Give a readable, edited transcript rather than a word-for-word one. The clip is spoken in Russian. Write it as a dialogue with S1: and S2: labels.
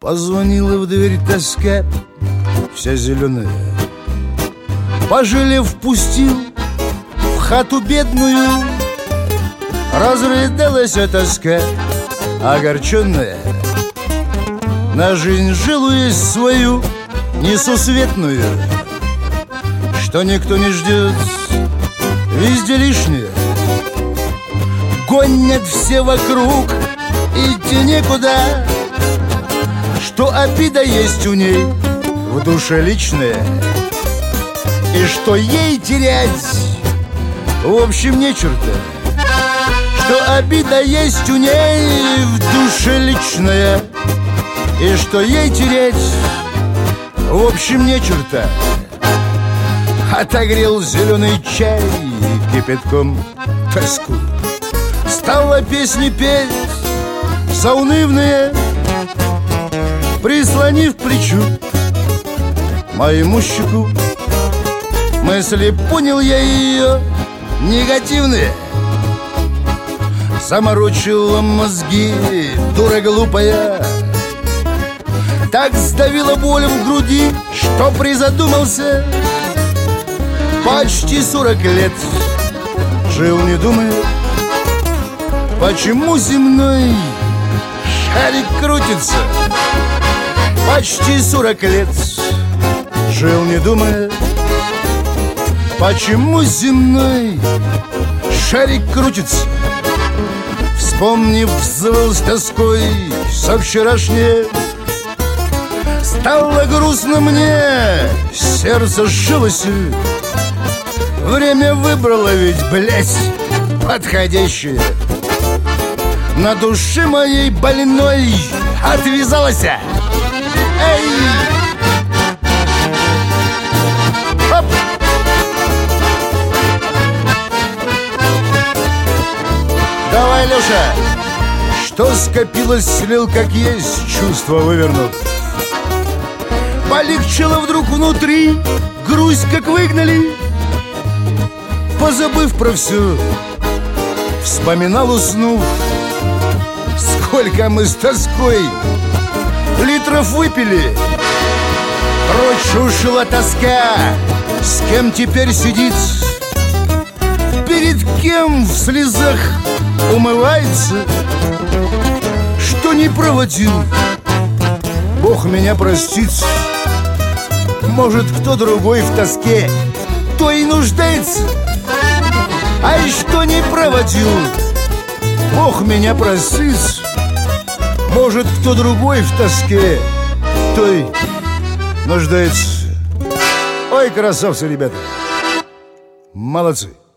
S1: Позвонила в дверь тоска, вся зеленая. Пожалев, впустил в хату бедную. Разрыдалась тоска огорченная. На жизнь жалуясь свою несусветную, что никто не ждет, везде лишнее. Гонят все вокруг, идти некуда, что обида есть у ней в душе личная, и что ей терять в общем не черта, что обида есть у ней в душе личная, и что ей терять в общем не черта. Отогрел зеленый чай кипятком тоску, стала песни петь заунывные, прислонив к плечу моему щеку. Мысли понял я ее негативные, заморочила мозги дура глупая. Так сдавила боль в груди, что призадумался. Почти 40 лет жил, не думая, почему земной шарик крутится. Почти 40 лет жил, не думая, почему земной шарик крутится. Вспомнив, взвыл с тоской со вчерашнее. Стало грустно мне, сердце сжалось. Время выбрало ведь, блядь, подходящее. На душе моей больной отвязалась. Эй! Оп! Давай, Леша! Что скопилось, слил как есть, чувство вывернут. Полегчало вдруг внутри, грусть как выгнали. Позабыв про все, вспоминал, уснув, сколько мы с тоской литров выпили. Прочь ушла тоска, с кем теперь сидит, перед кем в слезах умывается. Что не проводил, Бог меня простит. Может, кто другой в тоске, то и нуждается. А и что не проводил, Бог меня простит. Может, кто другой в тоске, то и нуждается. Ой, красавцы, ребята, молодцы.